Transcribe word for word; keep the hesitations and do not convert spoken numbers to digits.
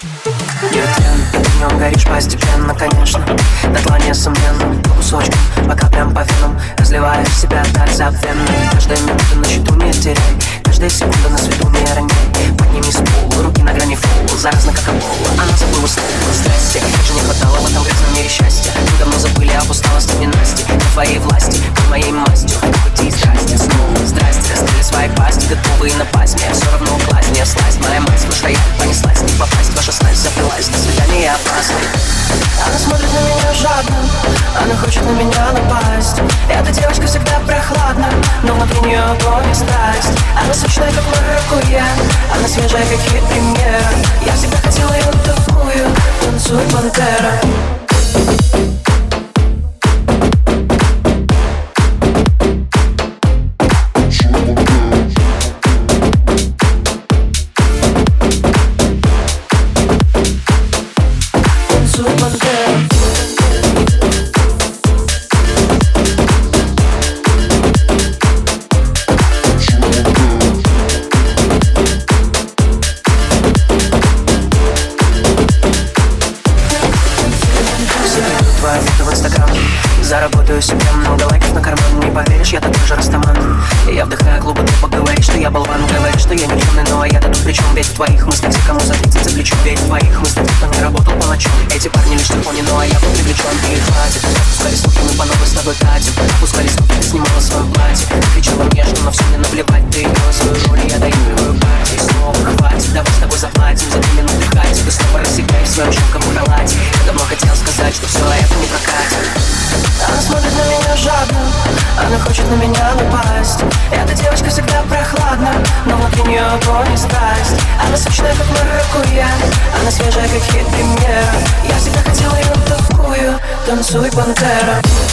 Неутрен, ты днем горишь постепенно, конечно. Дотла несомненно, по кусочкам, по каплям, по венам. Разливаешь себя так забвенно. Каждая минута на счету не теряй, каждая секунда на свету не роняй. Подними с пола, руки на грани фола. Заразно, как Эбола, она забыла слово. Здрасте, как же не хватало в этом грязном мире счастья. Мы давно забыли об усталости ненасти. На твоей власти, под моей мастью. Хочу пути и страсти снова. Здрасте, раскрыли свои пасти, готовые напасть. Мне все равно класть, не сласть. Моя мать, слушай, я понеслась. Не попасть, ваша снасть запилась. До свидания, опасно. Она смотрит на меня жадно, она хочет на меня напасть. Эта девочка всегда прохладна, но внутри нее огонь и страсть. Она сочная, как маракуйя, она свежая, как хит премьера. Я всегда хотела ее такую, танцуй, пантера. В инстаграм заработаю себе много лайков на карман. Не поверишь, я такой же растаман. Я вдыхаю клубы, ты поговоришь, что я болван. Говоришь, что я никчемный, но я-то тут причем. Ведь в твоих мыслях те, кому за тридцать за плечом. Ведь в твоих мыслях кто не работал по ночам. Эти парни лишь в телефоне, ну а я был привлечен. И хватит, опускали слухи, мы по новой с тобой катим. Опускали слухи, ты снимала свое платье. Ты кричала нежно, но все мне наплевать. Ты играла свою роль, я доигрываю партии. Снова хватит, давай с тобой заплатим. За три минуты хватит, ты снова рассекай в своем шелком халате. Я давно хотел сказать, что все это не прокатит. Она смотрит на меня жадно, она хочет на меня напасть. Эта девочка всегда прохладна, но внутри нее огонь и страсть. Она сочная, как маракуйя, она свежая, как хит премьера. Я всегда хотела ее такую, танцуй, пантера.